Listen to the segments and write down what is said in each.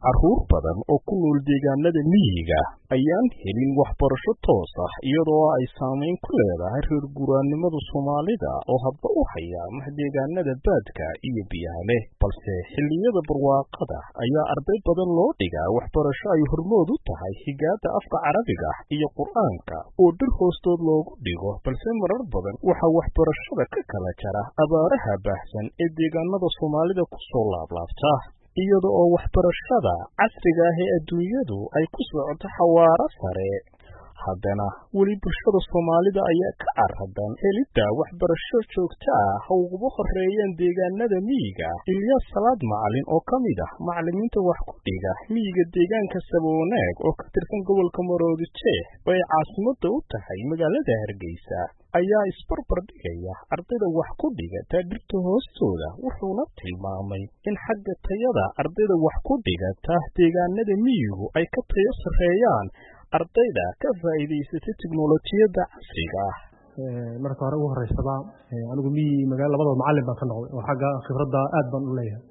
carruur badan oo ku nool deegaanada miyiga ayaan helin waxbarasho toos ah iyadoo ay saameyn ku leedahay reer guuraanimada Soomaalida oo hadba u haya deegaanada baadka iyo biyaha leh balse xilliyada barwaaqada ayaa arday badan loo dhigaa waxbarasho ay hormood u tahay higaada afka Carabiga iyo Quraanka oo dhir hoostood loogu dhigo balse marar badan waxa waxbarashada ka kala jara abaaraha baahsan ee deegaanada Soomaalida ku soo laablaabta iyadoo oo waxbarashada casriga ah ee adduunyadu ay ku socoto xawaare sare haddana weli bulshada Soomaalida ayaa ka carradan helidda waxbarasho joogto ah oo ugu horeeyaan deegaanada miyiga Ilyas Salaad Macalin oo ka mid ah macallimiinta wax ku dhiga miyiga deegaanka Saboonaag oo ka tirsan gobolka Maroodijeex oo ay caasimadda u tahay magaalada Hargeysa ayaa isbarbar dhigaya ardayda wax ku dhigata dhirta hoostooda wuxuuna tilmaamay in xagga tayada ardayda wax ku dhigata deegaanada miyigu ay ka tayo sareeyaan ardayda ka faa'iideysatay tiknoolajiyada casriga ah marka hore ugu horeysaba anigu magaalada labadaba macallin baan ka noqday oo xagga khibradda aad baan u leeyahay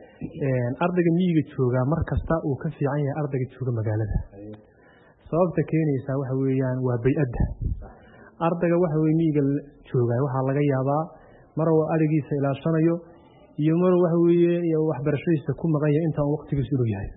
ardayga miyiga jooga mar kasta uu ka fiican yahay ardayga jooga magaalada sababta keenaysa waxa weeyaan waa bay'adda ardayga waxa weey miyiga jooga waxa laga yaabaa mar uu arigiisa ilaashanayo iyo mar waxa weeye waxbarashadiisa ku maqan yahay inta waqtigiisu uu yahay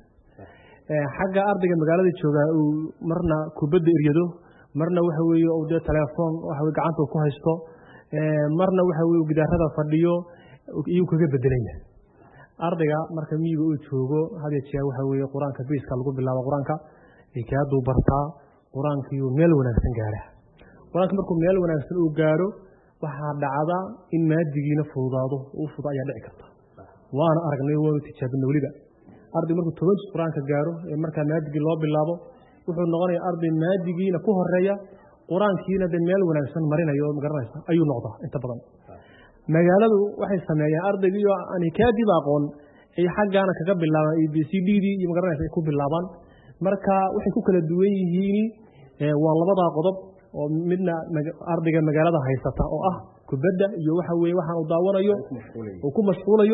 xagga ardayga magaalada jooga uu marna kubadda iryado marna waxa weeye uu telefoon waxa weey gacanta ku haysto marna waxa weey gidaarada fadhiyo iyo kaga bedelayna ardayga marka miyiga uu joogo hadii jeer waxa weeye Quraanka biiska lagu bilaabo Quraanka ikaadu bartaa Quraankiyo meel wanaagsan gaara Quraanka markuu meel wanaagsan uu gaaro waxa dhacda in maadigiina fuudaado uu fuudaa ayaa dhici karta waana aragnay oo tijaabin waliba arday markuu toban Quraanka gaaro marka maadigi loo bilaabo wuxuu noqonayaa arday maadigiina ku horeeya Quraankiina meel wanaagsan marinayo magaranaysa ayuu noqdaa inta badan magaaladu waxay sameeyaan ardaygiyo aan kaadi aqoon ay xaggaana kaga bilaabaan ABCD iyo magaranaysa ay ku bilaabaan marka waxay ku kala duwan yihiin waa labada qodob oo midna ardayga magaalada haysata oo ah kubadda iyo waxa weey waxaan u daawanayo oo ku mashquulayo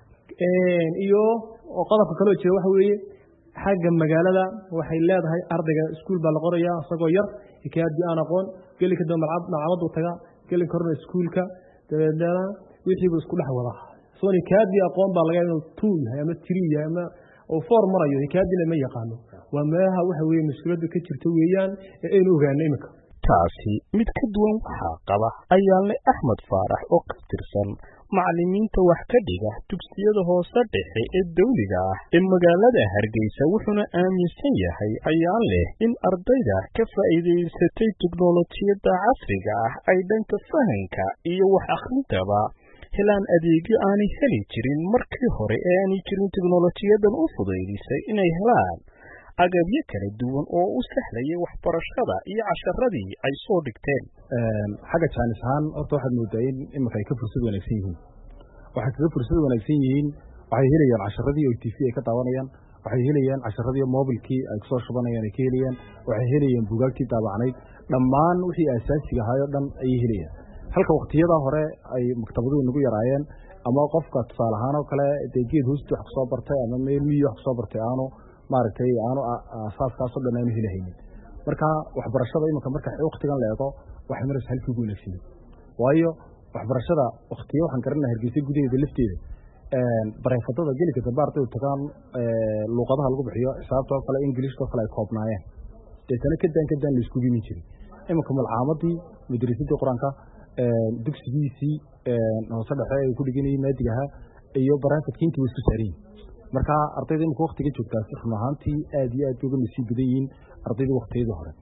iyo oo qodobka kale jira waxa weeye xagga magaalada waxay leedahay ardayga iskuul baa la qorayaa asagoo yar ikaadi aan aqoon gali ka dambe macallin taga gali korna iskuulka dabeedna wixii uu isku dhaxwada soo ikaadi aqoon baa laga yaabaa 2 yahay ama 3 yahay ama oo 4 marayo ikaadina ma yaqaano waa meelaha waxa weeye mas'uuliyadda ka jirta weeyaan ee aynu ogaanay imika taasi mid ka duwan waxa qaba ayaale Axmed Faarax oo ka tirsan macallimiinta wax ka dhiga dugsiyada hoose dhexe ee dawliga ah ee magaalada Hargeysa wuxuuna aaminsan yahay ayaale in ardayda ka faa'iideysatay tiknoolajiyada casriga ah ay dhanka fahanka iyo wax akhrintaba helaan adeegyo aan heli jirin markii hore ee aan jirin tiknoolajiyadan u fududeysay inay helaan agabyo kala duwan oo u sahlaya waxbarashada iyo casharadii ay soo dhigteen xagga jaanisaan horta waxaad moodaa in imika ay ka fursad wanaagsan yihiin waxay helayaan casharadii oo TV ay ka daawanayaan waxay helayaan casharadii mobilkii ay ku soo shubanayaan ay ka helayaan waxay helayaan buugaagtii daabacnayd dhammaan wixii asaasiga ahaa oo dhan ay helayaan halka waqtiyada hore ay maktabaduhu nagu yaraayeen ama qofka tusaale ahaan oo kale deegeed hoosti wax soo bartay ama meel miyi wax soo bartay aanu maaragtay aanu asaaskaas oo dhan aanu helahaynin marka waxbarashada imika marka waqtigan la eego waxay maraysaa halkii ugu wanaagsan waayo waxbarashada waqtiyo waxaan garanaa Hargeysa gudaheeda lafteeda bareefadada gelika dambaartay u tagaan luqadaha lagu bixiyo xisaabta kale English kale ay koobnaayeen deetana kadaan la isku gimi jiray imika malcaamadii madrasadii Quraanka dugsigiisii hoose dhexe ay ku dhiganayeen maadigaha iyo bareefadkiintii way isku saareen marka ardayda imika waqtiga joogtaa si rumaantii aad iyo aad uga nasiib badan yihiin ardayda waqtiyada hore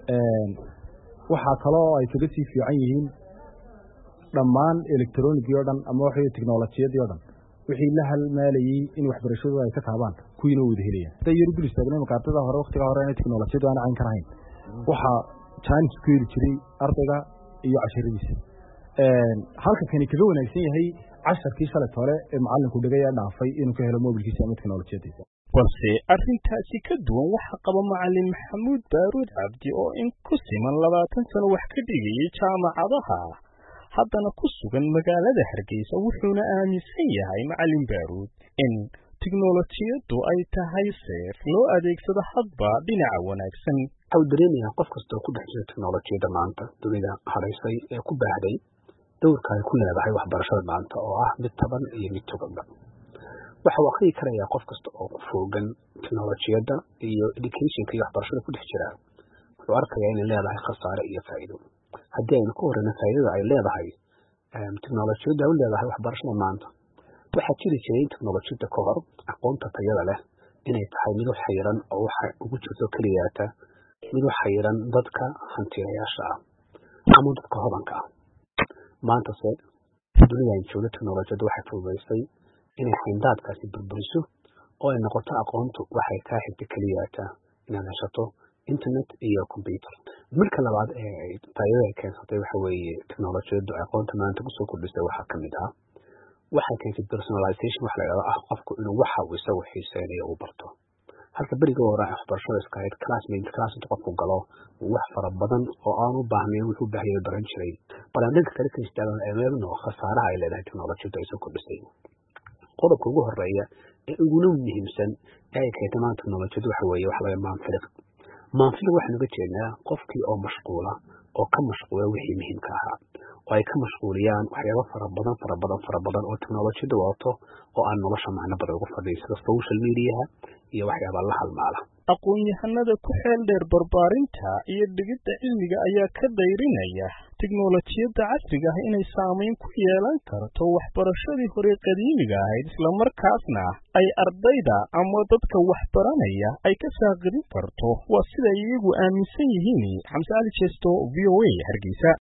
waxa kale oo ay kaga sii fiican yihiin dhammaan electronic iyo dhan ama waxay tiknoolajiyada oo dhan wixii la halmaalayay in waxbarashadu ay ka taabaan kuwiina wada helayaan tayar dul istaagna imika ardayda hore waqtiga hore in tiknoolajiyadu aan caan karayn waxa chance ku heli jiray ardayga iyo casharadiisa halka kani kaga wanaagsan yahay casharkii shalay hore ee macallinku dhigay dhaafay inuu ka helo mobilkiisa ama tiknoolajiyadiisa balse arrintaasi ka duwan waxa qaba macallin Maxamuud Baaruud Cabdi oo in ku siman 20 sano wax ka dhigay jaamacadaha haddana ku sugan magaalada Hargeysa wuxuuna aaminsan yahay macallin Baaruud in tiknoolajiyaddu ay tahay seef loo adeegsado hadba dhinaca wanaagsan. Waxaa dareemayaa qof kasta oo ku dhex jira tiknoolajiyadda maanta dunida haraysay ee ku baahday dowrka ay ku leedahay waxbarashada maanta oo ah mid taban iyo mid toganba. waxa uu akhriyi karayaa qof kasta oo ku foogan tiknoolajiyadda iyo educationka iyo waxbarashada ku dhex jira wuxuu arkayaa inay leedahay khasaare iyo faa'iido. haddii aynu ka horreyno faa'iidada ay leedahay tiknoolajiyadda ay u leedahay waxbarashada maanta, waxaa jiri jiray in tiknoolajiyadda ka hor aqoonta tayada leh inay tahay mid u xayiran oo waxa ugu jirto keliyaata mid u xayiran dadka hantiilayaasha ah ama dadka hodanka ah. maantase dunida ay joogto tiknoolajiyadda waxay fududaysay inay xayndaadkaasi burburiso oo ay noqoto aqoontu waxay kaa xigta keliyaata inaad heshato internet iyo computer. marka labaad ee tayada ay keensatay waxa weeye tiknoolajiyaddu aqoonta maanta kusoo kordhisay waxaa ka mid ah waxay keentay personalization wax la yidhahdo qofku inuu waxa uu isagu xiiseynayo uu barto. halka berigii hore waxbarashada iska ahayd class intuu qofku galo wax fara badan oo aan u baahnayn wuxuu u baahan yahay baran jiray. bal aan dhanka kale ka istaagan eemeelno khasaaraha ay leedahay tiknoolajiyaddu ay soo kordhisay. qodobka ugu horeeya ee uguna muhiimsan ee ay keentay maanta tiknoolajiyaddu waxa weeye wax laga maanfiliq. maanfiliq waxaan uga jeednaa qofkii oo mashquula oo ka mashquula wixii muhiimka ahaa oo ay ka mashquuliyaan waxyaabo fara badan oo tiknoolajiyadda wadato oo aan nolosha macno badan ugu fadhiyo sida social mediaha iyo waxyaaba la halmaala. aqoon-yahanada ku xeel dheer barbaarinta iyo dhigidda cilmiga ayaa ka dayrinaya tiknoolajiyadda casriga ah inay saamayn ku yeelan karto waxbarashadii hore qadiimiga ahayd, islamarkaasna ay ardayda ama dadka waxbaranaya ay ka saaqidin karto. waa sida iyagu aaminsan yihiin. Xamse Ali Jesto, VOA, Hargeysa.